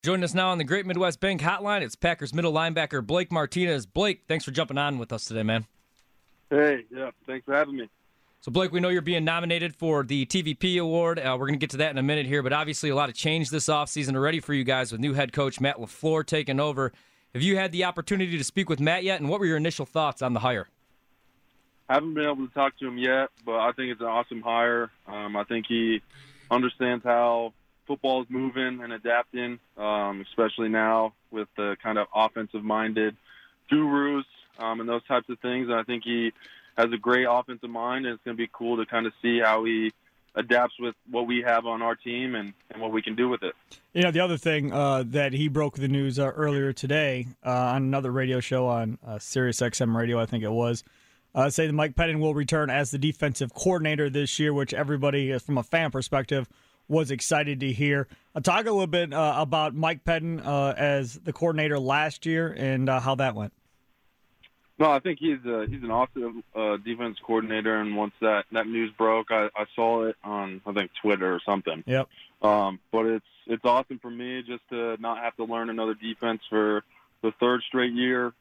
Joining us now on the Great Midwest Bank Hotline, it's Packers middle linebacker Blake Martinez. Blake, thanks for jumping on with us today, man. Hey, yeah, thanks for having me. So, Blake, we know you're being nominated for the TVP Award. We're going to get to that in a minute here, but obviously a lot of change this offseason already for you guys with new head coach Matt LaFleur taking over. Have you had the opportunity to speak with Matt yet, and what were your initial thoughts on the hire? I haven't been able to talk to him yet, but I think it's an awesome hire. I think he understands how football is moving and adapting, especially now with the kind of offensive-minded gurus and those types of things. And I think he has a great offensive mind, and it's going to be cool to kind of see how he adapts with what we have on our team and what we can do with it. You know, the other thing that he broke the news earlier today on another radio show on Sirius XM Radio, I think it was, say that Mike Pettin will return as the defensive coordinator this year, which everybody, from a fan perspective, was excited to hear. Talk a little bit about Mike Pettin as the coordinator last year and how that went. No, I think he's an awesome defense coordinator, and once that news broke, I saw it on, I think, Twitter or something. Yep. But it's awesome for me just to not have to learn another defense for the third straight year.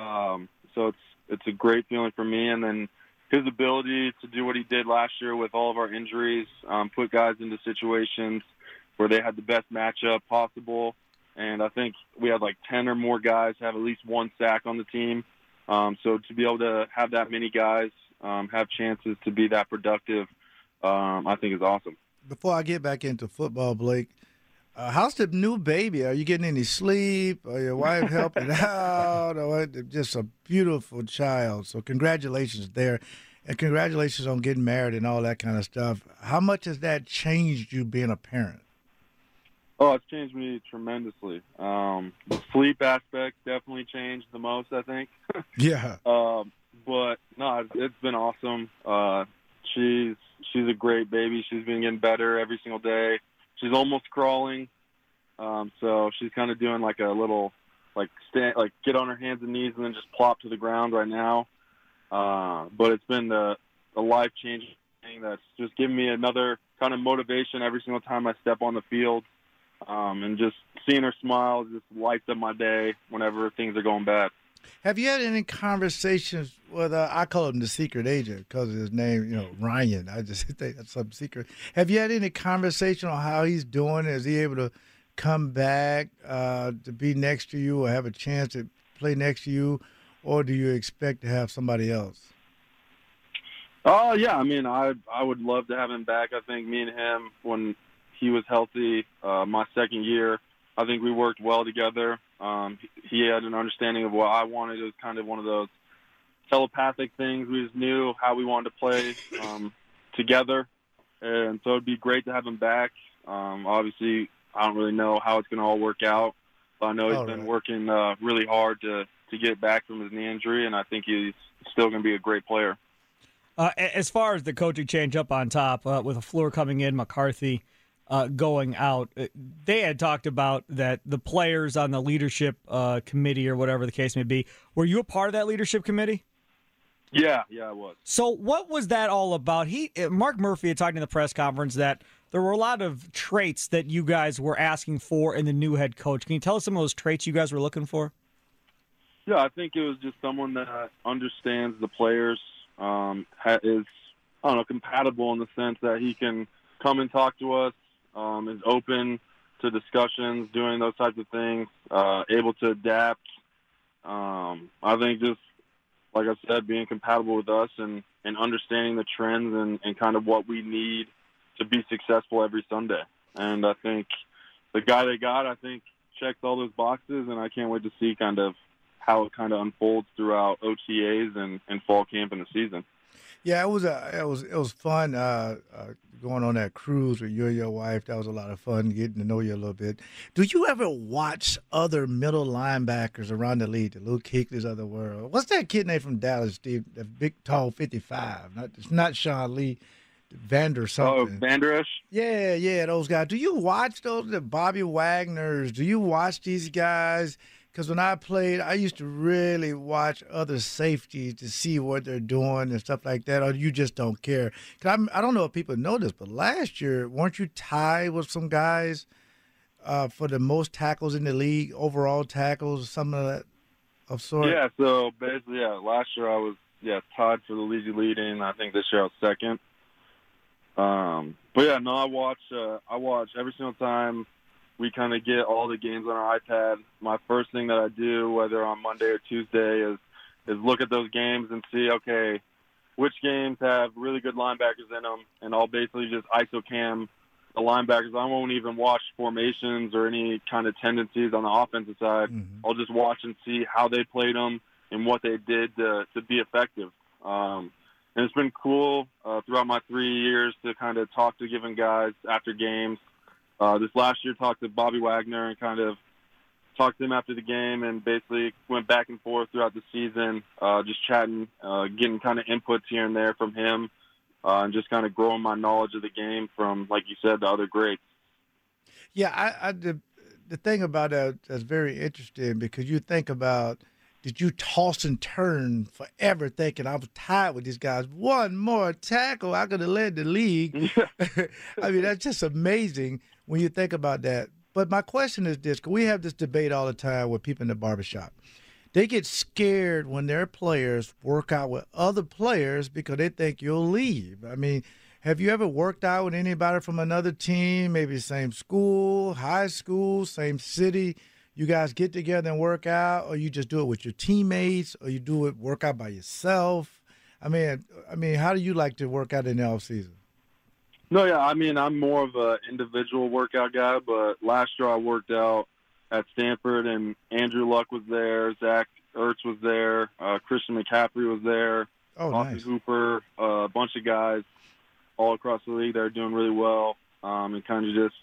So it's a great feeling for me, and then his ability to do what he did last year with all of our injuries, put guys into situations where they had the best matchup possible. And I think we had like 10 or more guys have at least one sack on the team. So to be able to have that many guys have chances to be that productive, I think is awesome. Before I get back into football, Blake, how's the new baby? Are you getting any sleep? Are your wife helping out? Or just a beautiful child. So congratulations there. And congratulations on getting married and all that kind of stuff. How much has that changed you being a parent? Oh, it's changed me tremendously. The sleep aspect definitely changed the most, I think. Yeah. But no, it's been awesome. She's a great baby. She's been getting better every single day. She's almost crawling. So she's kind of doing like a little, get on her hands and knees and then just plop to the ground right now. But it's been a life-changing thing that's just given me another kind of motivation every single time I step on the field. And just seeing her smile just lights up my day whenever things are going bad. Have you had any conversations with, I call him the secret agent because of his name, Ryan. I just think that's some secret. Have you had any conversation on how he's doing? Is he able to come back to be next to you or have a chance to play next to you? Or do you expect to have somebody else? Oh, yeah. I mean, I would love to have him back. I think me and him, when he was healthy my second year, I think we worked well together. He had an understanding of what I wanted. It was kind of one of those telepathic things. We just knew how we wanted to play together. And so it'd be great to have him back. Obviously, I don't really know how it's going to all work out. But I know he's been working really hard to get back from his knee injury, and I think he's still going to be a great player. As far as the coaching change up on top, with LaFleur coming in, McCarthy going out, they had talked about that the players on the leadership committee or whatever the case may be. Were you a part of that leadership committee? Yeah, I was. So what was that all about? Mark Murphy had talked in the press conference that there were a lot of traits that you guys were asking for in the new head coach. Can you tell us some of those traits you guys were looking for? Yeah, I think it was just someone that understands the players, is, compatible in the sense that he can come and talk to us, is open to discussions, doing those types of things, able to adapt. I think just, like I said, being compatible with us and understanding the trends and kind of what we need to be successful every Sunday. And I think the guy they got, checks all those boxes, and I can't wait to see kind of how it kind of unfolds throughout OTAs and fall camp in the season. Yeah, it was fun going on that cruise with you and your wife. That was a lot of fun getting to know you a little bit. Do you ever watch other middle linebackers around the league, the Luke Kuechlys of the world? What's that kid name from Dallas, Steve? The big, tall 55. It's not Sean Lee. Vander something. Oh, Vander Esch? Yeah, those guys. Do you watch those, the Bobby Wagners? Do you watch these guys? Because when I played, I used to really watch other safeties to see what they're doing and stuff like that, or you just don't care. Cause I don't know if people know this, but last year, weren't you tied with some guys for the most tackles in the league, overall tackles, something of that of sort? Yeah, so basically, last year I was tied for the league leading. I think this year I was second. But yeah, no, I watch every single time we kind of get all the games on our iPad. My first thing that I do, whether on Monday or Tuesday, is look at those games and see, okay, which games have really good linebackers in them, and I'll basically just ISO-cam the linebackers. I won't even watch formations or any kind of tendencies on the offensive side. Mm-hmm. I'll just watch and see how they played them and what they did to be effective. And it's been cool throughout my 3 years to kind of talk to given guys after games. This last year, talked to Bobby Wagner and kind of talked to him after the game, and basically went back and forth throughout the season, just chatting, getting kind of inputs here and there from him, and just kind of growing my knowledge of the game from, like you said, the other greats. Yeah, the thing about that that's very interesting, because you think about, did you toss and turn forever thinking I was tied with these guys? One more tackle, I could have led the league. I mean, that's just amazing when you think about that. But my question is this, because we have this debate all the time with people in the barbershop. They get scared when their players work out with other players because they think you'll leave. I mean, have you ever worked out with anybody from another team, maybe same school, high school, same city? You guys get together and work out, or you just do it with your teammates, or you work out by yourself? I mean, how do you like to work out in the off season? No, yeah, I mean, I'm more of an individual workout guy, but last year I worked out at Stanford, and Andrew Luck was there, Zach Ertz was there, Christian McCaffrey was there, Austin Nice. Hooper, a bunch of guys all across the league that are doing really well, and kind of just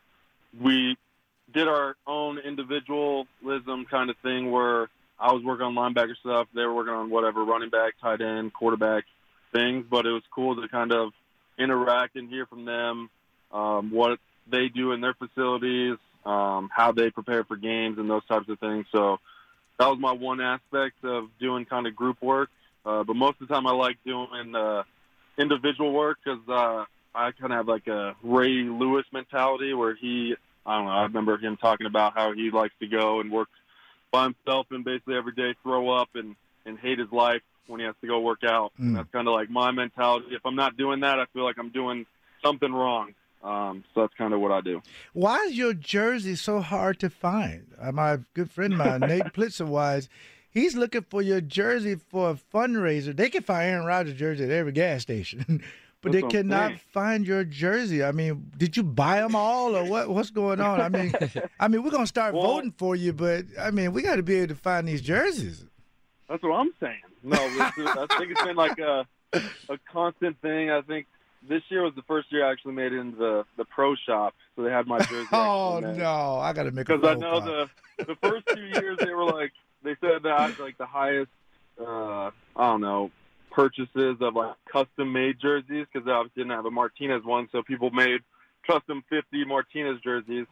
we did our own individualism kind of thing where I was working on linebacker stuff, they were working on whatever, running back, tight end, quarterback things, but it was cool to kind of interact and hear from them what they do in their facilities, how they prepare for games and those types of things. So that was my one aspect of doing kind of group work. But most of the time I like doing individual work because I kind of have like a Ray Lewis mentality where I don't know, I remember him talking about how he likes to go and work by himself and basically every day throw up and hate his life when he has to go work out. And that's kind of like my mentality. If I'm not doing that, I feel like I'm doing something wrong. So that's kind of what I do. Why is your jersey so hard to find? My good friend of mine, Nate Plitzerwise, he's looking for your jersey for a fundraiser. They can find Aaron Rodgers' jersey at every gas station, but they cannot find your jersey. I mean, did you buy them all, or what's going on? I mean, we're going to start voting for you, but, I mean, we got to be able to find these jerseys. That's what I'm saying. No, I think it's been like a constant thing. I think this year was the first year I actually made it into the pro shop, so they had my jersey. Oh, no, I got to make a because I know the first 2 years they were like, they said that I had like the highest, I don't know, purchases of like custom made jerseys because they obviously didn't have a Martinez one, so people made custom 50 Martinez jerseys.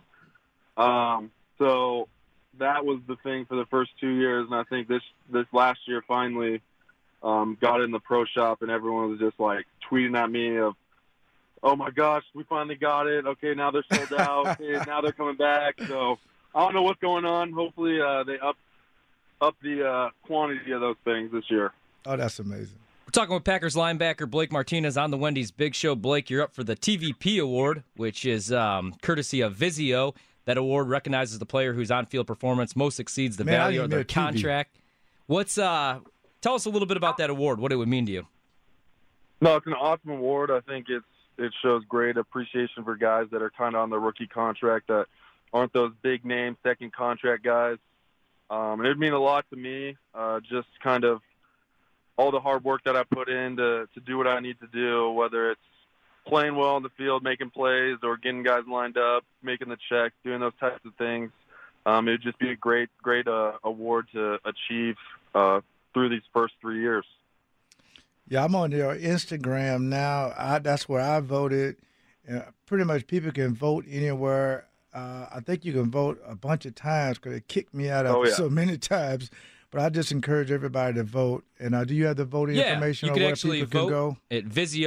So that was the thing for the first 2 years, and I think this last year finally got in the pro shop, and everyone was just like tweeting at me of, "Oh my gosh, we finally got it! Okay, now they're sold out. Okay, now they're coming back." So I don't know what's going on. Hopefully, they up the quantity of those things this year. Oh, that's amazing. We're talking with Packers linebacker Blake Martinez on the Wendy's Big Show. Blake, you're up for the TVP Award, which is courtesy of Vizio. That award recognizes the player whose on-field performance most exceeds the value of their contract. Tell us a little bit about that award, what it would mean to you. No, it's an awesome award. I think it shows great appreciation for guys that are kind of on the rookie contract that aren't those big name second contract guys. And it would mean a lot to me, just kind of all the hard work that I put in to do what I need to do, whether it's playing well on the field, making plays, or getting guys lined up, making the check, doing those types of things. It would just be a great award to achieve through these first 3 years. Yeah, I'm on your Instagram now. That's where I voted. Pretty much people can vote anywhere. I think you can vote a bunch of times because they kicked me out of it so many times. But I just encourage everybody to vote. And do you have the voting information you on can where actually people vote can go? at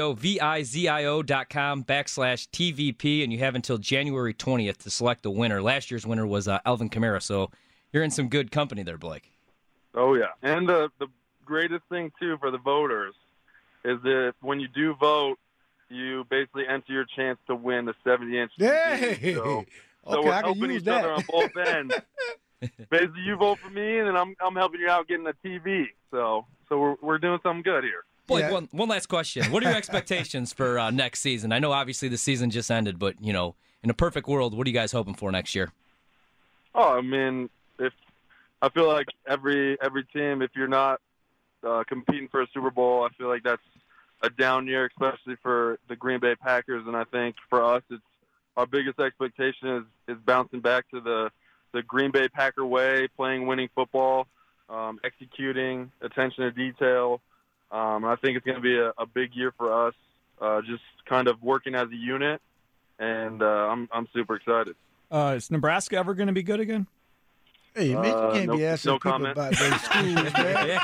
Vizio.com/TVP, and you have until January 20th to select the winner. Last year's winner was Alvin Kamara, so you're in some good company there, Blake. Oh, yeah. And the greatest thing, too, for the voters is that when you do vote, you basically enter your chance to win the 70-inch TV. Hey! So Okay, we're I can helping use each that. other on both ends. Basically, you vote for me, and then I'm helping you out getting a TV. So we're doing something good here. Blake, Yeah. one last question. What are your expectations for next season? I know obviously the season just ended, but, in a perfect world, what are you guys hoping for next year? Oh, I mean, I feel like every team, if you're not competing for a Super Bowl, I feel like that's a down year, especially for the Green Bay Packers. And I think for us, it's our biggest expectation is bouncing back to the Green Bay Packer way, playing winning football, executing, attention to detail. I think it's going to be a big year for us, just kind of working as a unit, and I'm super excited. Is Nebraska ever going to be good again? Hey, man, you can't be asking no people comment. about their schools, man.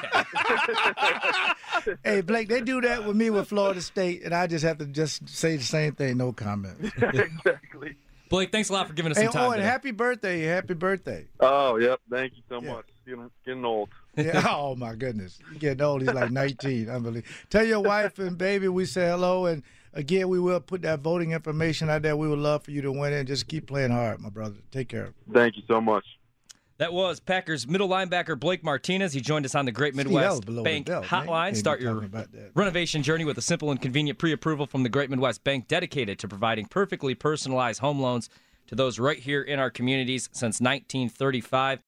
Hey, Blake, they do that with me with Florida State, and I just have to just say the same thing, no comment. Exactly. Blake, thanks a lot for giving us Hey, some time and today. happy birthday. Happy birthday. Oh, yep. Thank you so Yeah. much. Getting old. Yeah. Oh, my goodness. You're getting old. He's like 19. Unbelievable. Tell your wife and baby we say hello. And, again, we will put that voting information out there. We would love for you to win it. Just keep playing hard, my brother. Take care. Thank you so much. That was Packers middle linebacker Blake Martinez. He joined us on the Great Midwest below Bank the belt, man. You Hotline. can't Start be your talking about that. renovation journey with a simple and convenient pre-approval from the Great Midwest Bank, dedicated to providing perfectly personalized home loans to those right here in our communities since 1935.